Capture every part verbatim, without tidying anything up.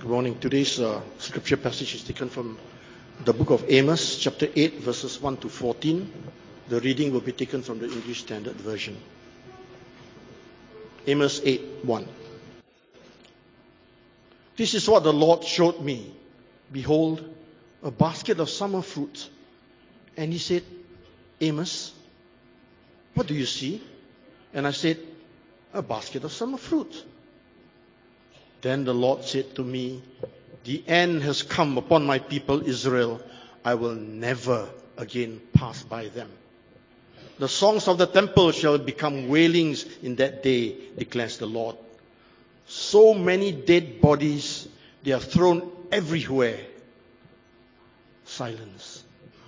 Good morning. Today's uh, scripture passage is taken from the book of Amos, chapter eight, verses one to fourteen. The reading will be taken from the English Standard Version. Amos eight, one. This is what the Lord showed me. Behold, a basket of summer fruit. And he said, Amos, what do you see? And I said, a basket of summer fruit. Then the Lord said to me, the end has come upon my people Israel. I will never again pass by them. The songs of the temple shall become wailings in that day, declares the Lord. So many dead bodies, they are thrown everywhere. Silence.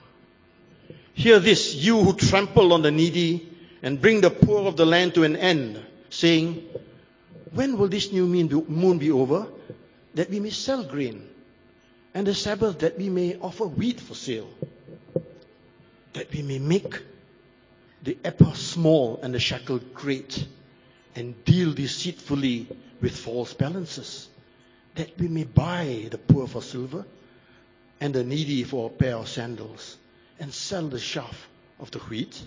Hear this, you who trample on the needy and bring the poor of the land to an end, saying, when will this new moon be over, that we may sell grain, and the Sabbath that we may offer wheat for sale, that we may make the ephah small and the shekel great, and deal deceitfully with false balances, that we may buy the poor for silver, and the needy for a pair of sandals, and sell the chaff of the wheat?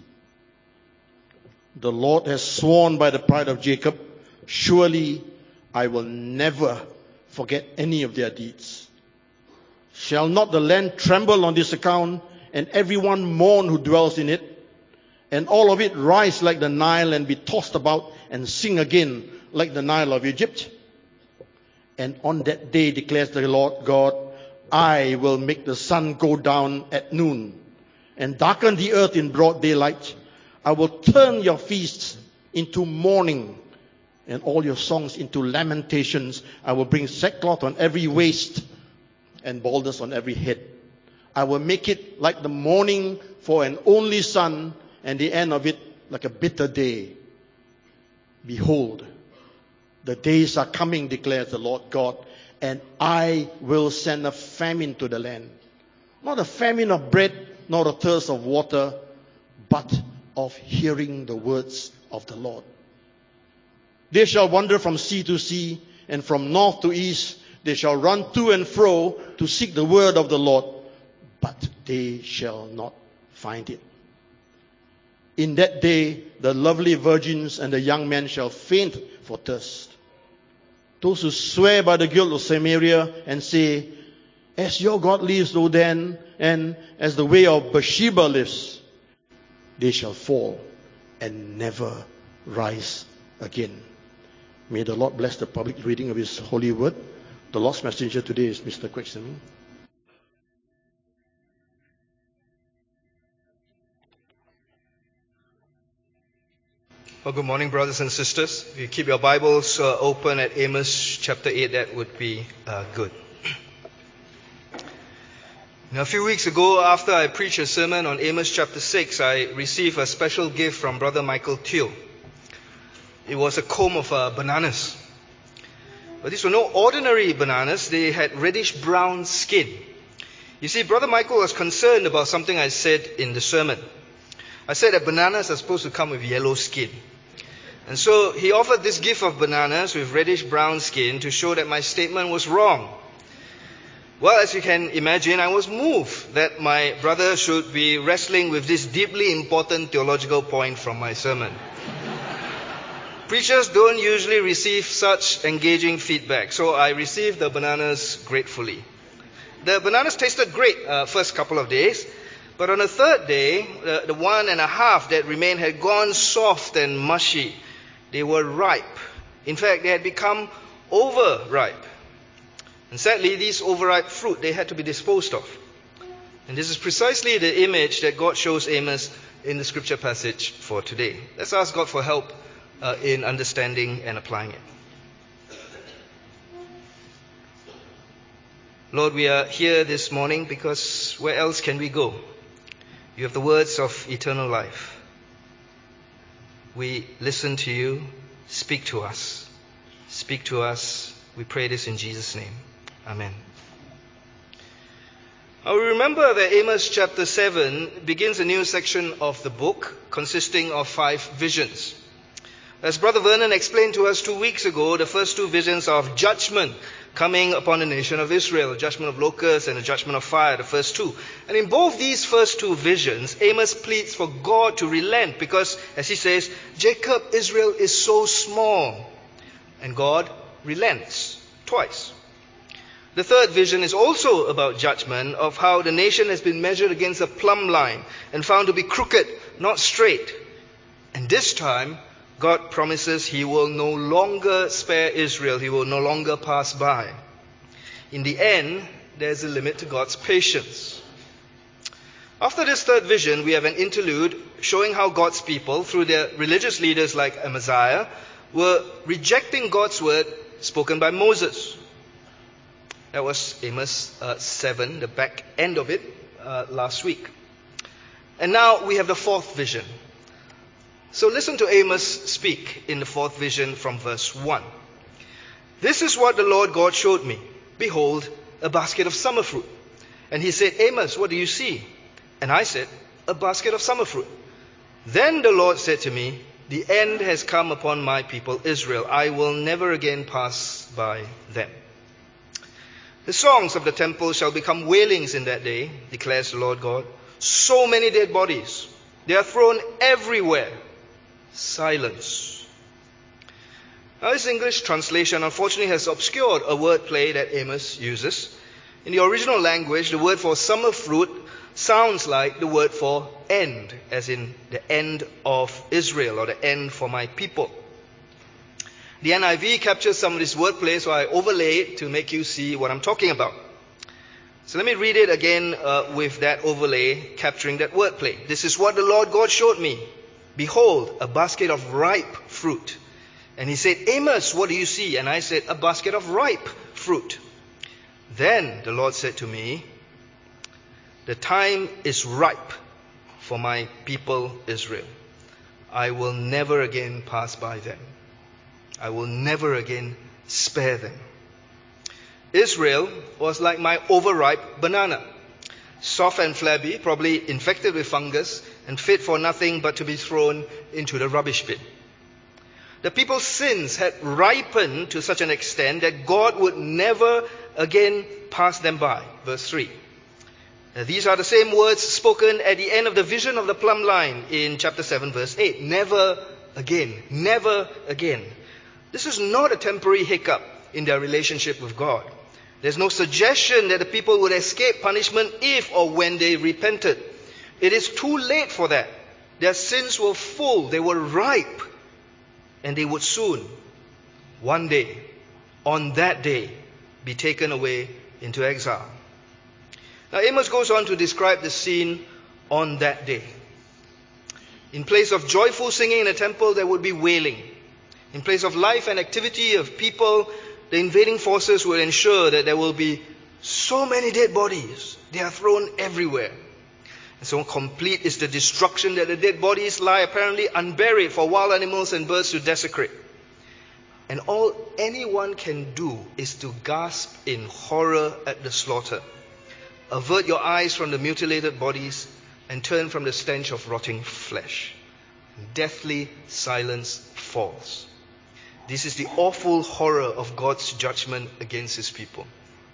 The Lord has sworn by the pride of Jacob, surely I will never forget any of their deeds. Shall not the land tremble on this account, and everyone mourn who dwells in it, and all of it rise like the Nile and be tossed about and sing again like the Nile of Egypt? And on that day, declares the Lord God, I will make the sun go down at noon and darken the earth in broad daylight. I will turn your feasts into mourning and all your songs into lamentations. I will bring sackcloth on every waist and baldness on every head. I will make it like the mourning for an only son, and the end of it like a bitter day. Behold, the days are coming, declares the Lord God, and I will send a famine to the land. Not a famine of bread, nor a thirst of water, but of hearing the words of the Lord. They shall wander from sea to sea, and from north to east. They shall run to and fro to seek the word of the Lord, but they shall not find it. In that day, the lovely virgins and the young men shall faint for thirst. Those who swear by the guilt of Samaria and say, as your God lives, O Dan, and as the way of Bathsheba lives, they shall fall and never rise again. May the Lord bless the public reading of His holy word. The Lord's messenger today is Mister Kwek Sim. Well, good morning, brothers and sisters. If you keep your Bibles uh, open at Amos chapter eight, that would be uh, good. Now, a few weeks ago, after I preached a sermon on Amos chapter six, I received a special gift from Brother Michael Teo. It was a comb of uh, bananas. But these were no ordinary bananas. They had reddish-brown skin. You see, Brother Michael was concerned about something I said in the sermon. I said that bananas are supposed to come with yellow skin. And so he offered this gift of bananas with reddish-brown skin to show that my statement was wrong. Well, as you can imagine, I was moved that my brother should be wrestling with this deeply important theological point from my sermon. Preachers don't usually receive such engaging feedback, so I received the bananas gratefully. The bananas tasted great uh, first couple of days, but on the third day, the, the one and a half that remained had gone soft and mushy. They were ripe. In fact, they had become overripe. And sadly, these overripe fruit, they had to be disposed of. And this is precisely the image that God shows Amos in the scripture passage for today. Let's ask God for help Uh, in understanding and applying it. Lord, we are here this morning because where else can we go? You have the words of eternal life. We listen to you. Speak to us. Speak to us. We pray this in Jesus' name. Amen. Now we remember that Amos chapter seven begins a new section of the book consisting of five visions. As Brother Vernon explained to us two weeks ago, the first two visions are of judgment coming upon the nation of Israel, a judgment of locusts and a judgment of fire, the first two. And in both these first two visions, Amos pleads for God to relent because, as he says, Jacob, Israel is so small. And God relents twice. The third vision is also about judgment, of how the nation has been measured against a plumb line and found to be crooked, not straight. And this time, God promises he will no longer spare Israel. He will no longer pass by. In the end, there's a limit to God's patience. After this third vision, we have an interlude showing how God's people, through their religious leaders like Amaziah, were rejecting God's word spoken by Moses. That was Amos uh, seven, the back end of it, uh, last week. And now we have the fourth vision. So listen to Amos speak in the fourth vision from verse one. This is what the Lord God showed me. Behold, a basket of summer fruit. And he said, Amos, what do you see? And I said, a basket of summer fruit. Then the Lord said to me, the end has come upon my people Israel. I will never again pass by them. The songs of the temple shall become wailings in that day, declares the Lord God. So many dead bodies. They are thrown everywhere. Silence. Now, this English translation unfortunately has obscured a wordplay that Amos uses. In the original language, the word for summer fruit sounds like the word for end, as in the end of Israel or the end for my people. The N I V captures some of this wordplay, so I overlay it to make you see what I'm talking about. So let me read it again uh, with that overlay capturing that wordplay. This is what the Lord God showed me. Behold, a basket of ripe fruit. And he said, Amos, what do you see? And I said, a basket of ripe fruit. Then the Lord said to me, the time is ripe for my people Israel. I will never again pass by them. I will never again spare them. Israel was like my overripe banana. Soft and flabby, probably infected with fungus, and fit for nothing but to be thrown into the rubbish bin. The people's sins had ripened to such an extent that God would never again pass them by. Verse three. Now, these are the same words spoken at the end of the vision of the plumb line in chapter seven, verse eight. Never again. Never again. This is not a temporary hiccup in their relationship with God. There's no suggestion that the people would escape punishment if or when they repented. It is too late for that. Their sins were full, they were ripe, and they would soon, one day, on that day, be taken away into exile. Now Amos goes on to describe the scene on that day. In place of joyful singing in the temple, there would be wailing. In place of life and activity of people, the invading forces will ensure that there will be so many dead bodies. They are thrown everywhere. And so complete is the destruction that the dead bodies lie apparently unburied for wild animals and birds to desecrate. And all anyone can do is to gasp in horror at the slaughter. Avert your eyes from the mutilated bodies and turn from the stench of rotting flesh. Deathly silence falls. This is the awful horror of God's judgment against his people.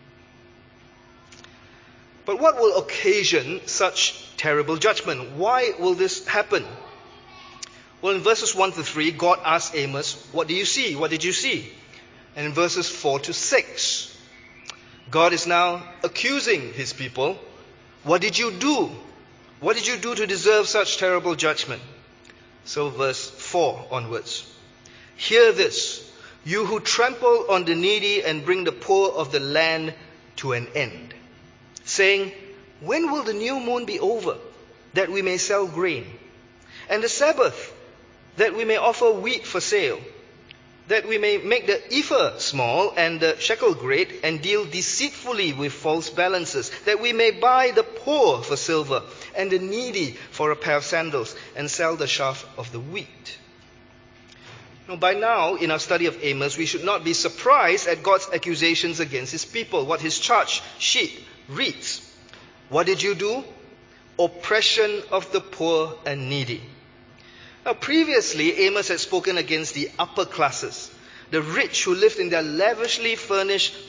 But what will occasion such terrible judgment? Why will this happen? Well, in verses one to three, God asks Amos, what do you see? What did you see? And in verses four to six, God is now accusing his people. What did you do? What did you do to deserve such terrible judgment? So verse four onwards. Hear this, you who trample on the needy and bring the poor of the land to an end, saying, when will the new moon be over, that we may sell grain? And the Sabbath, that we may offer wheat for sale? That we may make the ephah small and the shekel great, and deal deceitfully with false balances? That we may buy the poor for silver, and the needy for a pair of sandals, and sell the chaff of the wheat? Now, by now, in our study of Amos, we should not be surprised at God's accusations against his people, what his charge sheet reads. What did you do? Oppression of the poor and needy. Now, previously, Amos had spoken against the upper classes, the rich who lived in their lavishly furnished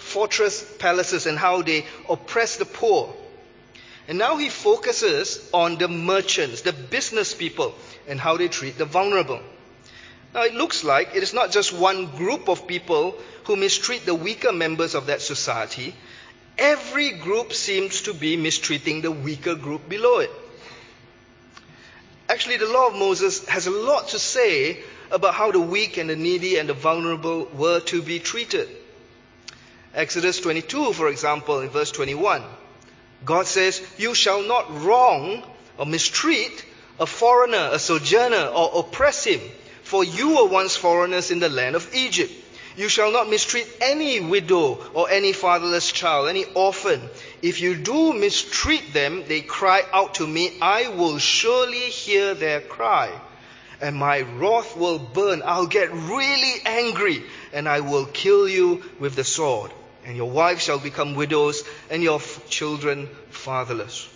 fortress palaces and how they oppress the poor. And now he focuses on the merchants, the business people, and how they treat the vulnerable. Now it looks like it is not just one group of people who mistreat the weaker members of that society. Every group seems to be mistreating the weaker group below it. Actually, the law of Moses has a lot to say about how the weak and the needy and the vulnerable were to be treated. Exodus twenty-two, for example, in verse twenty-one, God says, "You shall not wrong or mistreat a foreigner, a sojourner, or oppress him, for you were once foreigners in the land of Egypt. You shall not mistreat any widow or any fatherless child, any orphan. If you do mistreat them, they cry out to me. I will surely hear their cry, and my wrath will burn. I'll get really angry, and I will kill you with the sword. And your wives shall become widows, and your children fatherless."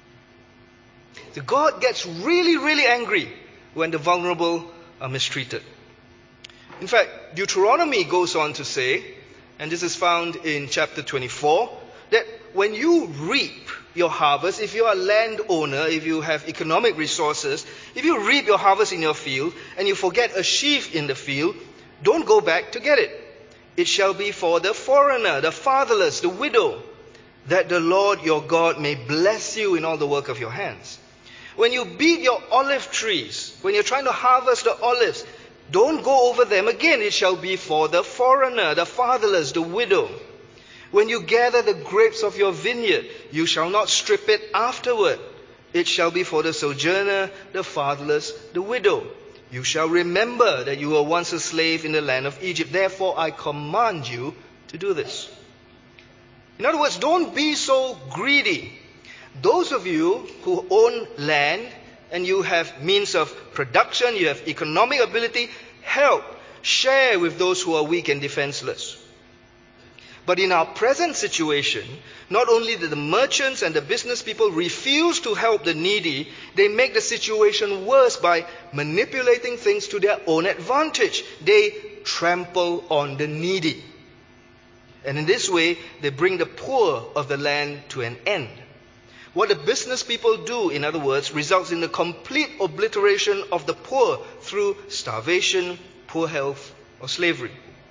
So God gets really, really angry when the vulnerable are mistreated. In fact, Deuteronomy goes on to say, and this is found in chapter twenty-four, that when you reap your harvest, if you are a landowner, if you have economic resources, if you reap your harvest in your field and you forget a sheaf in the field, don't go back to get it. It shall be for the foreigner, the fatherless, the widow, that the Lord your God may bless you in all the work of your hands. When you beat your olive trees, when you're trying to harvest the olives, don't go over them again. It shall be for the foreigner, the fatherless, the widow. When you gather the grapes of your vineyard, you shall not strip it afterward. It shall be for the sojourner, the fatherless, the widow. You shall remember that you were once a slave in the land of Egypt. Therefore, I command you to do this. In other words, don't be so greedy. Those of you who own land and you have means of production, you have economic ability, help, share with those who are weak and defenseless. But in our present situation, not only do the merchants and the business people refuse to help the needy, they make the situation worse by manipulating things to their own advantage. They trample on the needy. And in this way, they bring the poor of the land to an end. What the business people do, in other words, results in the complete obliteration of the poor through starvation, poor health, or slavery.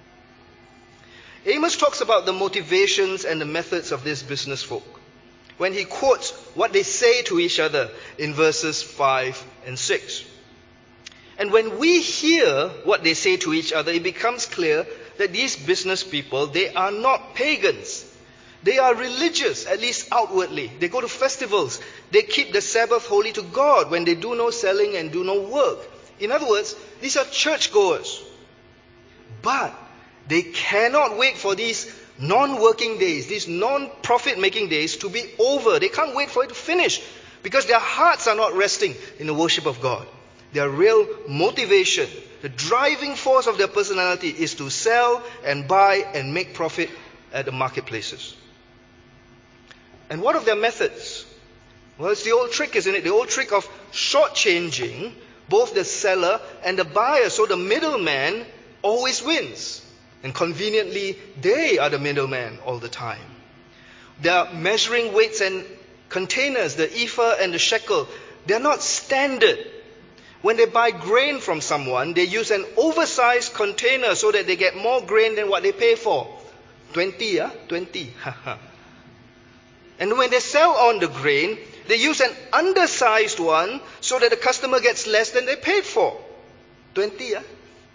Amos talks about the motivations and the methods of these business folk when he quotes what they say to each other in verses five and six. And when we hear what they say to each other, it becomes clear that these business people, they are not pagans. They are religious, at least outwardly. They go to festivals. They keep the Sabbath holy to God when they do no selling and do no work. In other words, these are churchgoers. But they cannot wait for these non-working days, these non-profit-making days to be over. They can't wait for it to finish because their hearts are not resting in the worship of God. Their real motivation, the driving force of their personality is to sell and buy and make profit at the marketplaces. And what of their methods? Well, it's the old trick, isn't it? The old trick of shortchanging both the seller and the buyer, so the middleman always wins. And conveniently, they are the middleman all the time. Their measuring weights and containers, the ephah and the shekel, they're not standard. When they buy grain from someone, they use an oversized container so that they get more grain than what they pay for. twenty, yeah? twenty. And when they sell on the grain, they use an undersized one so that the customer gets less than they paid for. twenty, yeah?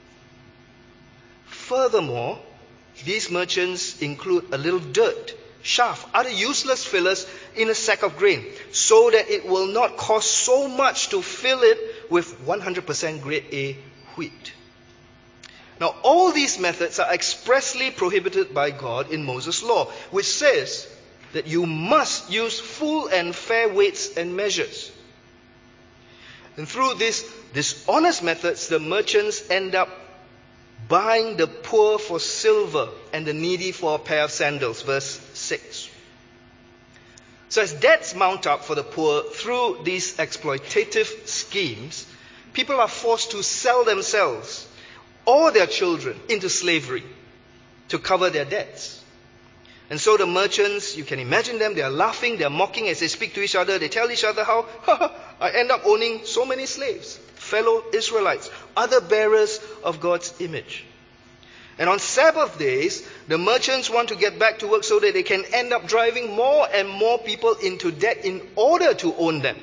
Furthermore, these merchants include a little dirt, chaff, other useless fillers in a sack of grain, so that it will not cost so much to fill it with one hundred percent grade A wheat. Now, all these methods are expressly prohibited by God in Moses' law, which says that you must use full and fair weights and measures. And through these dishonest methods, the merchants end up buying the poor for silver and the needy for a pair of sandals. Verse six. So as debts mount up for the poor through these exploitative schemes, people are forced to sell themselves or their children into slavery to cover their debts. And so the merchants, you can imagine them, they are laughing, they are mocking as they speak to each other. They tell each other how, I end up owning so many slaves, fellow Israelites, other bearers of God's image. And on Sabbath days, the merchants want to get back to work so that they can end up driving more and more people into debt in order to own them.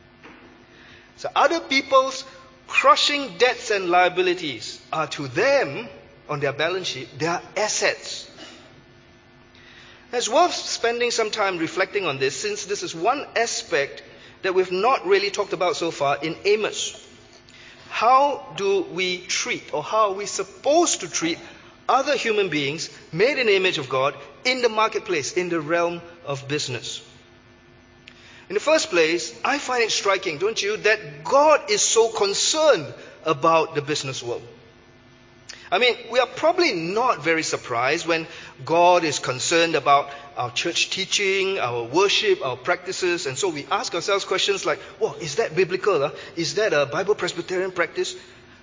So other people's crushing debts and liabilities are to them, on their balance sheet, their assets. It's worth spending some time reflecting on this, since this is one aspect that we've not really talked about so far in Amos. How do we treat, or how are we supposed to treat other human beings made in the image of God in the marketplace, in the realm of business? In the first place, I find it striking, don't you, that God is so concerned about the business world. I mean, we are probably not very surprised when God is concerned about our church teaching, our worship, our practices, and so we ask ourselves questions like, "Well, is that biblical? Huh? Is that a Bible Presbyterian practice?"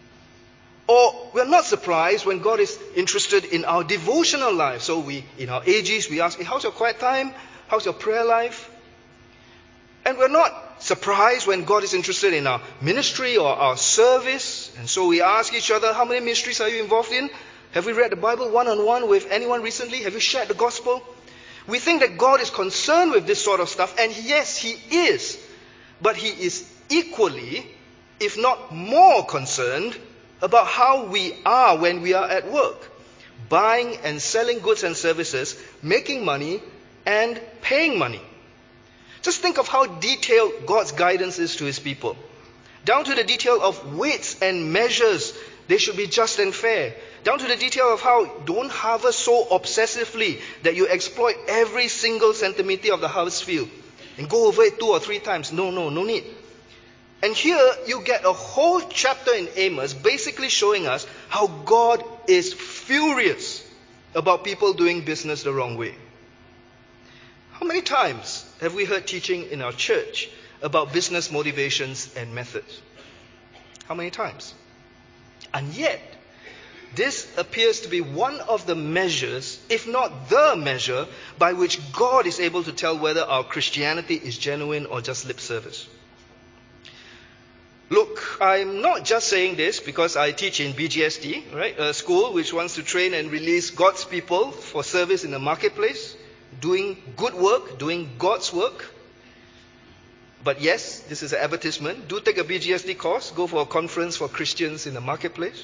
Or we're not surprised when God is interested in our devotional life. So we, in our A Gs, we ask, hey, how's your quiet time? How's your prayer life? And we're not surprised when God is interested in our ministry or our service. And so we ask each other, how many ministries are you involved in? Have we read the Bible one-on-one with anyone recently? Have you shared the gospel? We think that God is concerned with this sort of stuff. And yes, He is. But He is equally, if not more concerned about how we are when we are at work, buying and selling goods and services, making money and paying money. Just think of how detailed God's guidance is to His people. Down to the detail of weights and measures, they should be just and fair. Down to the detail of how don't harvest so obsessively that you exploit every single centimeter of the harvest field and go over it two or three times. No, no, no need. And here you get a whole chapter in Amos basically showing us how God is furious about people doing business the wrong way. How many times have we heard teaching in our church about business motivations and methods? How many times? And yet, this appears to be one of the measures, if not the measure, by which God is able to tell whether our Christianity is genuine or just lip service. Look, I'm not just saying this because I teach in B G S T, right? A school which wants to train and release God's people for service in the marketplace, doing good work, doing God's work. But yes, this is an advertisement. Do take a B G S T course, go for a conference for Christians in the marketplace.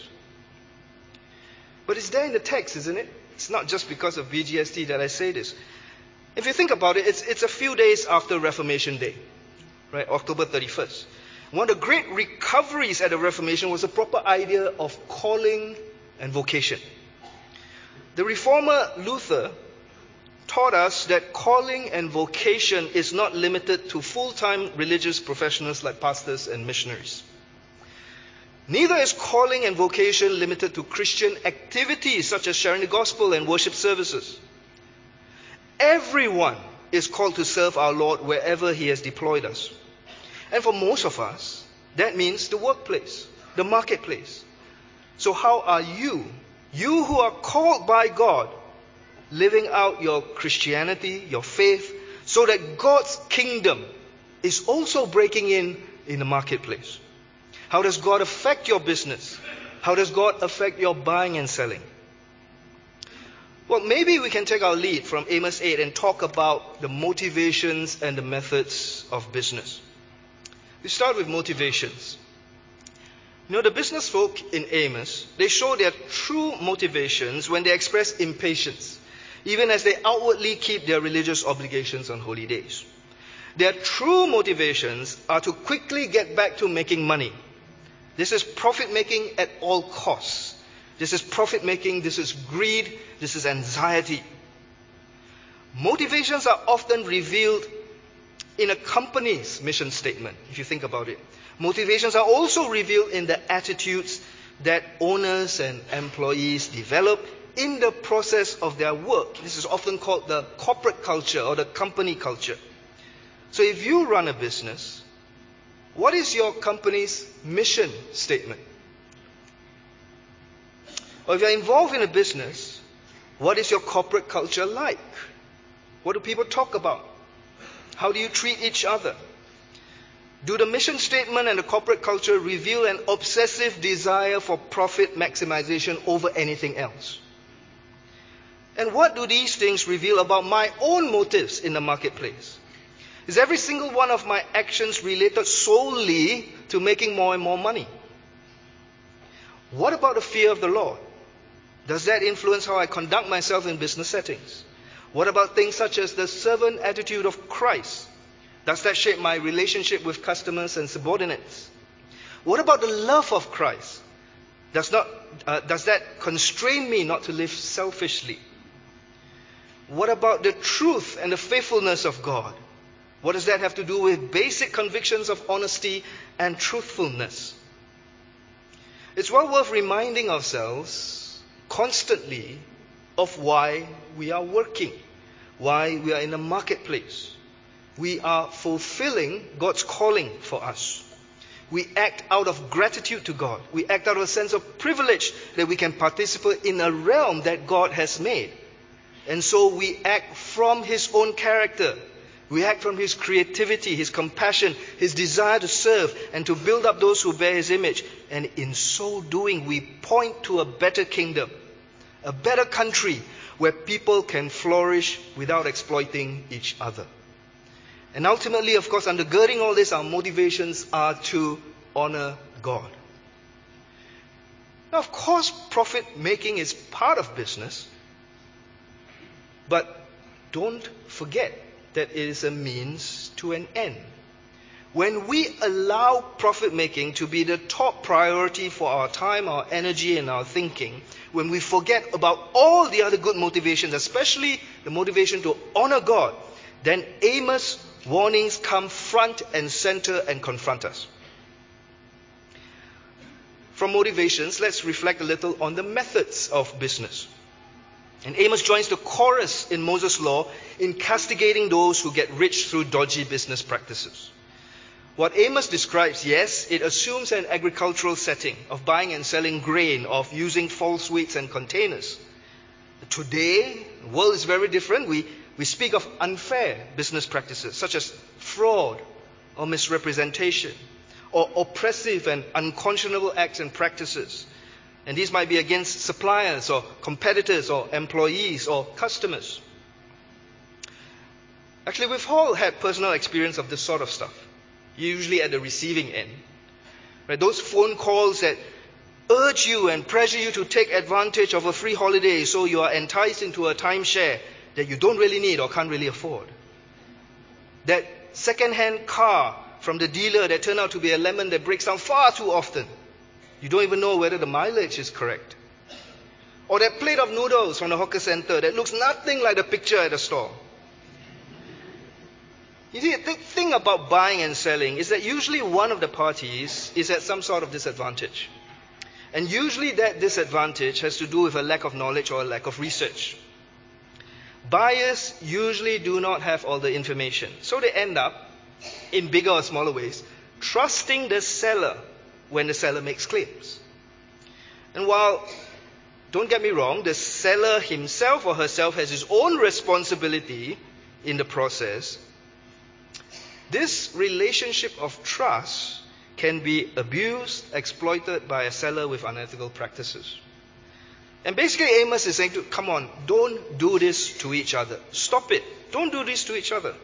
But it's there in the text, isn't it? It's not just because of B G S T that I say this. If you think about it, it's, it's a few days after Reformation Day, right? October thirty-first. One of the great recoveries at the Reformation was the proper idea of calling and vocation. The reformer Luther taught us that calling and vocation is not limited to full-time religious professionals like pastors and missionaries. Neither is calling and vocation limited to Christian activities such as sharing the gospel and worship services. Everyone is called to serve our Lord wherever He has deployed us. And for most of us, that means the workplace, the marketplace. So how are you, you who are called by God, living out your Christianity, your faith, so that God's kingdom is also breaking in in the marketplace? How does God affect your business? How does God affect your buying and selling? Well, maybe we can take our lead from Amos eight and talk about the motivations and the methods of business. We start with motivations. You know, the business folk in Amos, they show their true motivations when they express impatience, even as they outwardly keep their religious obligations on holy days. Their true motivations are to quickly get back to making money. This is profit-making at all costs. This is profit-making, this is greed, this is anxiety. Motivations are often revealed in a company's mission statement, if you think about it. Motivations are also revealed in the attitudes that owners and employees develop in the process of their work. This is often called the corporate culture or the company culture. So if you run a business, what is your company's mission statement? Or if you're involved in a business, what is your corporate culture like? What do people talk about? How do you treat each other? Do the mission statement and the corporate culture reveal an obsessive desire for profit maximization over anything else? And what do these things reveal about my own motives in the marketplace? Is every single one of my actions related solely to making more and more money? What about the fear of the Lord? Does that influence how I conduct myself in business settings? What about things such as the servant attitude of Christ? Does that shape my relationship with customers and subordinates? What about the love of Christ? Does, not, uh, does that constrain me not to live selfishly? What about the truth and the faithfulness of God? What does that have to do with basic convictions of honesty and truthfulness? It's well worth reminding ourselves constantly of why we are working, why we are in the marketplace. We are fulfilling God's calling for us. We act out of gratitude to God. We act out of a sense of privilege that we can participate in a realm that God has made. And so we act from His own character. We act from His creativity, His compassion, His desire to serve and to build up those who bear His image. And in so doing, we point to a better kingdom, a better country where people can flourish without exploiting each other. And ultimately, of course, undergirding all this, our motivations are to honor God. Now, of course, profit making is part of business, but don't forget that it is a means to an end. When we allow profit making to be the top priority for our time, our energy, and our thinking, when we forget about all the other good motivations, especially the motivation to honor God, then Amos' warnings come front and center and confront us. From motivations, let's reflect a little on the methods of business. And Amos joins the chorus in Moses' law in castigating those who get rich through dodgy business practices. What Amos describes, yes, it assumes an agricultural setting of buying and selling grain, of using false weights and containers. Today, the world is very different. We, we speak of unfair business practices such as fraud or misrepresentation or oppressive and unconscionable acts and practices. And these might be against suppliers or competitors or employees or customers. Actually, we've all had personal experience of this sort of stuff, usually at the receiving end. Right? Those phone calls that urge you and pressure you to take advantage of a free holiday so you are enticed into a timeshare that you don't really need or can't really afford. That second-hand car from the dealer that turned out to be a lemon that breaks down far too often. You don't even know whether the mileage is correct. Or that plate of noodles from the hawker center that looks nothing like the picture at the store. You see, the thing about buying and selling is that usually one of the parties is at some sort of disadvantage. And usually that disadvantage has to do with a lack of knowledge or a lack of research. Buyers usually do not have all the information. So they end up, in bigger or smaller ways, trusting the seller when the seller makes claims. And while, don't get me wrong, the seller himself or herself has his own responsibility in the process, this relationship of trust can be abused, exploited by a seller with unethical practices. And basically Amos is saying, to, come on, don't do this to each other. Stop it. Don't do this to each other.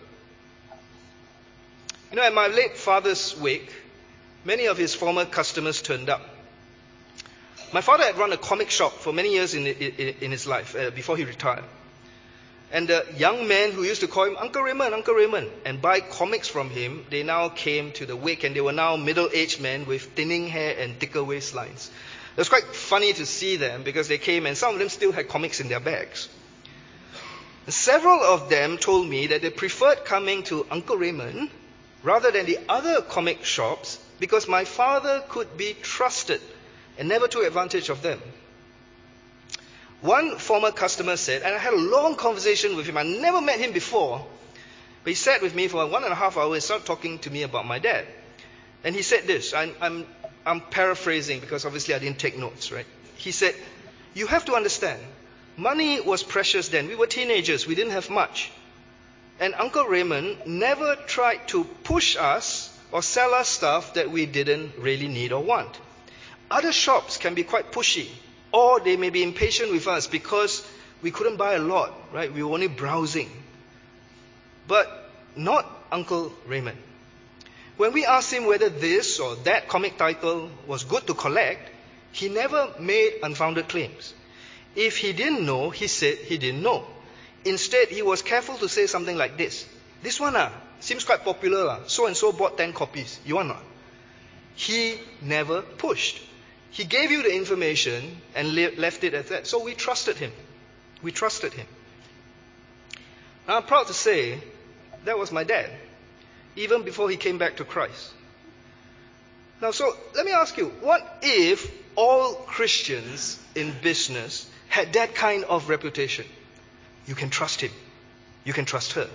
You know, at my late father's wake, many of his former customers turned up. My father had run a comic shop for many years in, in, in his life, uh, before he retired. And the young men who used to call him Uncle Raymond, Uncle Raymond, and buy comics from him, they now came to the wake, and they were now middle-aged men with thinning hair and thicker waistlines. It was quite funny to see them because they came and some of them still had comics in their bags. And several of them told me that they preferred coming to Uncle Raymond rather than the other comic shops because my father could be trusted and never took advantage of them. One former customer said, and I had a long conversation with him, I never met him before, but he sat with me for one and a half hours and started talking to me about my dad. And he said this, I'm, I'm, I'm paraphrasing because obviously I didn't take notes, right? He said, you have to understand, money was precious then. We were teenagers, we didn't have much. And Uncle Raymond never tried to push us or sell us stuff that we didn't really need or want. Other shops can be quite pushy, or they may be impatient with us because we couldn't buy a lot, right? We were only browsing. But not Uncle Raymond. When we asked him whether this or that comic title was good to collect, he never made unfounded claims. If he didn't know, he said he didn't know. Instead, he was careful to say something like this. This one ah, seems quite popular. Ah. So-and-so bought ten copies. You want not? He never pushed. He gave you the information and le- left it at that. So we trusted him. We trusted him. Now, I'm proud to say that was my dad, even before he came back to Christ. Now, so let me ask you, what if all Christians in business had that kind of reputation? You can trust him. You can trust her.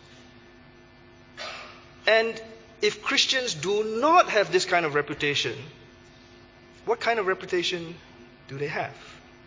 And if Christians do not have this kind of reputation, what kind of reputation do they have?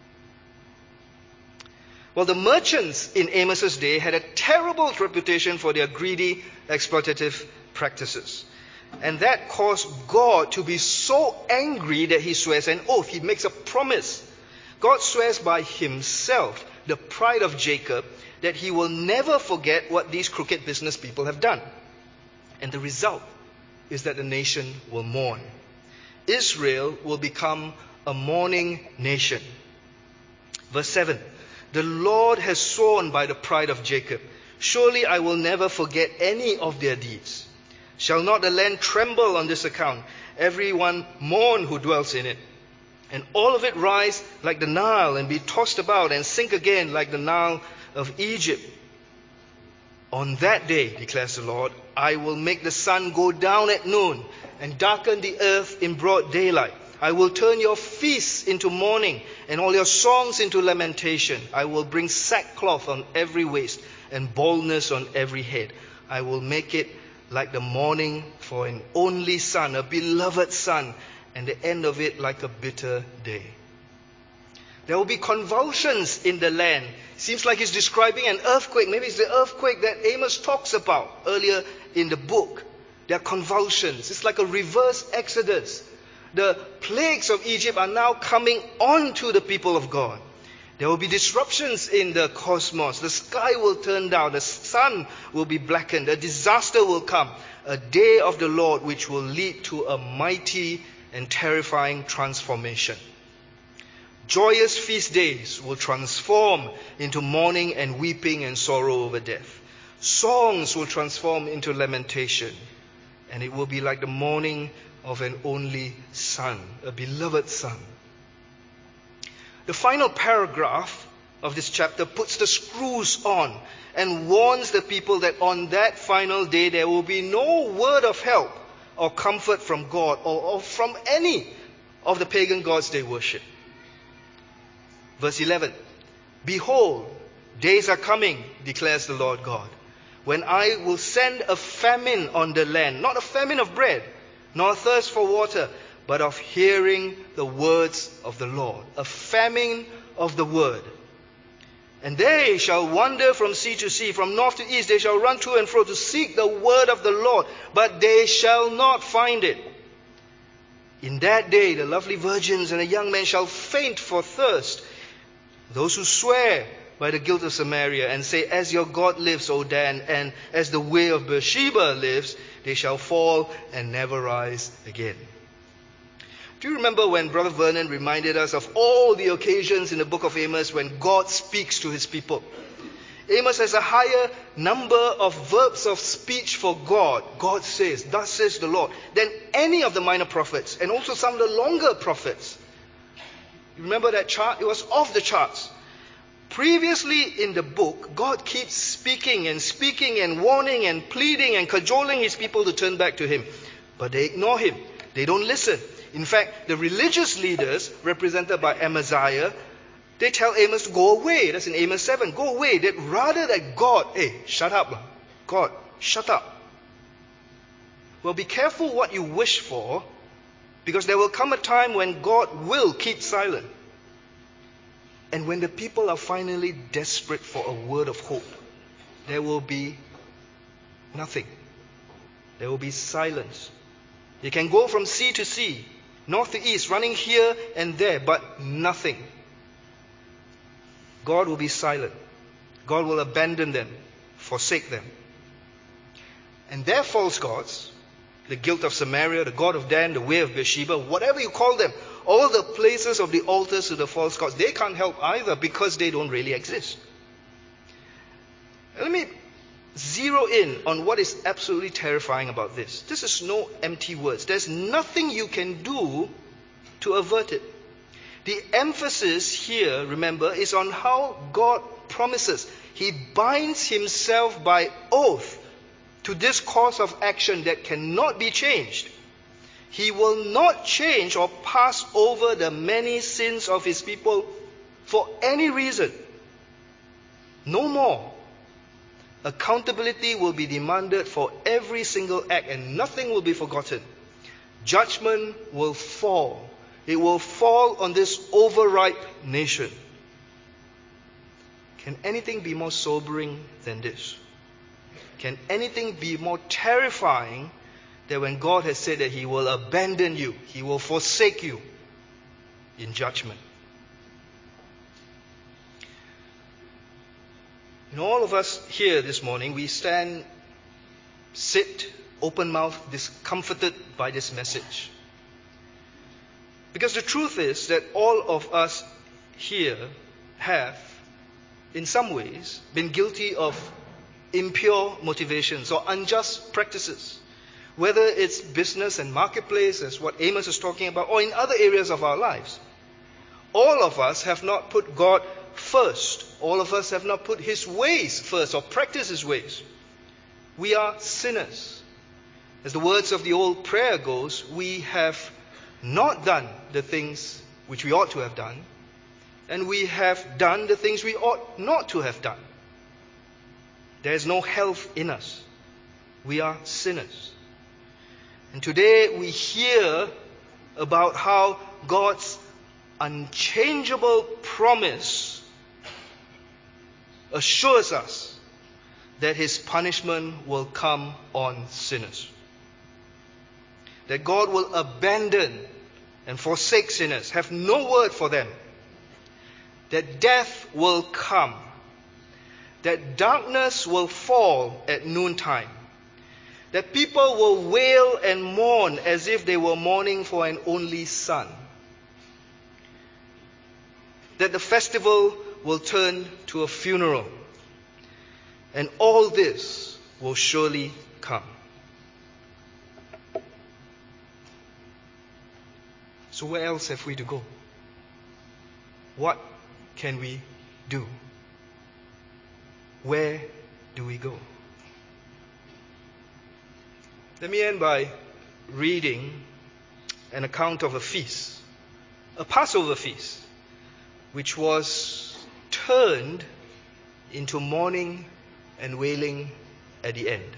Well, the merchants in Amos's day had a terrible reputation for their greedy, exploitative practices. And that caused God to be so angry that he swears an oath. He makes a promise. God swears by himself, the pride of Jacob, that he will never forget what these crooked business people have done. And the result is that the nation will mourn. Israel will become a mourning nation. Verse seven. The Lord has sworn by the pride of Jacob, surely I will never forget any of their deeds. Shall not the land tremble on this account? Everyone mourn who dwells in it. And all of it rise like the Nile and be tossed about and sink again like the Nile of Egypt. On that day, declares the Lord, I will make the sun go down at noon and darken the earth in broad daylight. I will turn your feasts into mourning and all your songs into lamentation. I will bring sackcloth on every waist and baldness on every head. I will make it like the mourning for an only son, a beloved son, and the end of it like a bitter day. There will be convulsions in the land. Seems like he's describing an earthquake. Maybe it's the earthquake that Amos talks about earlier in the book. There are convulsions. It's like a reverse exodus. The plagues of Egypt are now coming on to the people of God. There will be disruptions in the cosmos. The sky will turn down. The sun will be blackened. A disaster will come. A day of the Lord which will lead to a mighty and terrifying transformation. Joyous feast days will transform into mourning and weeping and sorrow over death. Songs will transform into lamentation. And it will be like the mourning of an only son, a beloved son. The final paragraph of this chapter puts the screws on and warns the people that on that final day there will be no word of help or comfort from God or, or from any of the pagan gods they worship. Verse eleven, behold, days are coming, declares the Lord God, when I will send a famine on the land, not a famine of bread, nor a thirst for water, but of hearing the words of the Lord. A famine of the word. And they shall wander from sea to sea, from north to east. They shall run to and fro to seek the word of the Lord, but they shall not find it. In that day, the lovely virgins and the young men shall faint for thirst. Those who swear by the guilt of Samaria and say, as your God lives, O Dan, and as the way of Beersheba lives, they shall fall and never rise again. Do you remember when Brother Vernon reminded us of all the occasions in the book of Amos when God speaks to his people? Amos has a higher number of verbs of speech for God. God says, thus says the Lord, than any of the minor prophets, and also some of the longer prophets. You remember that chart? It was off the charts. Previously in the book, God keeps speaking and speaking and warning and pleading and cajoling his people to turn back to him. But they ignore him. They don't listen. In fact, the religious leaders, represented by Amaziah, they tell Amos to go away. That's in Amos seven. Go away. That rather that God, hey, shut up. God, shut up. Well, be careful what you wish for, because there will come a time when God will keep silent. And when the people are finally desperate for a word of hope, there will be Nothing. There will be silence. You can go from sea to sea, north to east, running here and there, but nothing. God will be silent. God will abandon them, forsake them. And their false gods, the guilt of Samaria, the god of Dan, the way of Bathsheba, whatever you call them, all the places of the altars to the false gods, they can't help either because they don't really exist. Let me zero in on what is absolutely terrifying about this. This is no empty words. There's nothing you can do to avert it. The emphasis here, remember, is on how God promises. He binds himself by oath to this course of action that cannot be changed. He will not change or pass over the many sins of his people for any reason. No more. Accountability will be demanded for every single act, and nothing will be forgotten. Judgment will fall. It will fall on this overripe nation. Can anything be more sobering than this? Can anything be more terrifying than when God has said that he will abandon you, he will forsake you in judgment? And all of us here this morning, we stand, sit, open-mouthed, discomforted by this message. Because the truth is that all of us here have, in some ways, been guilty of impure motivations or unjust practices. Whether it's business and marketplace, as what Amos is talking about, or in other areas of our lives. All of us have not put God first. All of us have not put his ways first or practiced his ways. We are sinners. As the words of the old prayer goes, we have not done the things which we ought to have done, and we have done the things we ought not to have done. There is no health in us. We are sinners. And today we hear about how God's unchangeable promise assures us that his punishment will come on sinners. That God will abandon and forsake sinners, have no word for them. That death will come. That darkness will fall at noontime. That people will wail and mourn as if they were mourning for an only son. That the festival will turn to a funeral. And all this will surely come. So where else have we to go? What can we do? Where do we go? Let me end by reading an account of a feast, a Passover feast, which was turned into mourning and wailing at the end.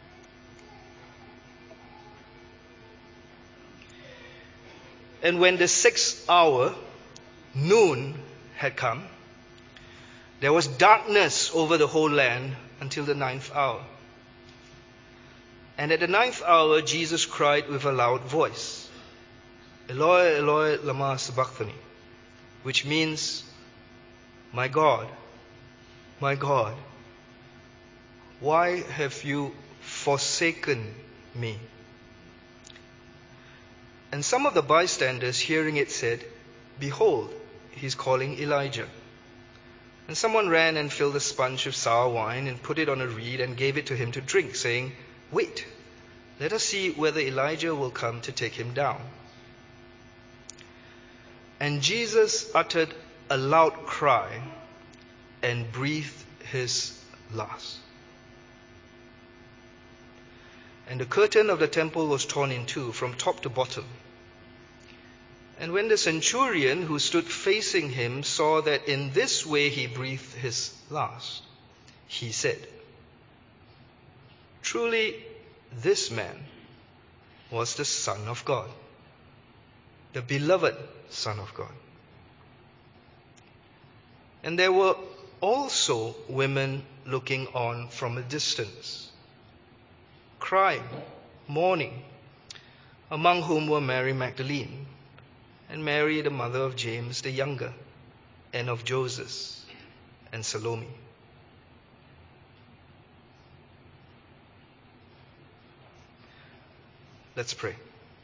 And when the sixth hour, noon, had come, there was darkness over the whole land until the ninth hour. And at the ninth hour, Jesus cried with a loud voice, Eloi, Eloi, lama sabachthani, which means, My God, my God, why have you forsaken me? And some of the bystanders hearing it said, Behold, he's calling Elijah. And someone ran and filled a sponge with sour wine and put it on a reed and gave it to him to drink, saying, Wait, let us see whether Elijah will come to take him down. And Jesus uttered a loud cry and breathed his last. And the curtain of the temple was torn in two from top to bottom. And when the centurion who stood facing him saw that in this way he breathed his last, he said, Truly, this man was the Son of God, the beloved Son of God. And there were also women looking on from a distance. crying, mourning, among whom were Mary Magdalene, and Mary the mother of James the younger, and of Joseph, and Salome. Let's pray.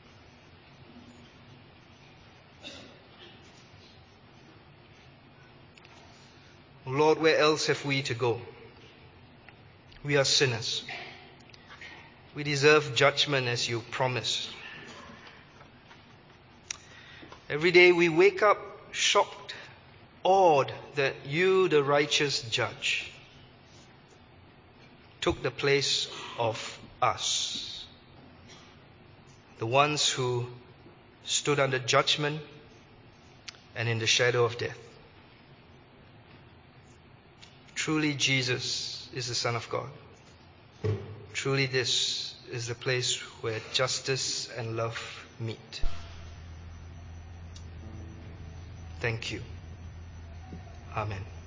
Lord, where else have we to go? We are sinners. We deserve judgment as you promised. Every day we wake up shocked, awed that you, the righteous judge, took the place of us, the ones who stood under judgment and in the shadow of death. Truly, Jesus is the Son of God. Truly, this is the place where justice and love meet. Thank you. Amen.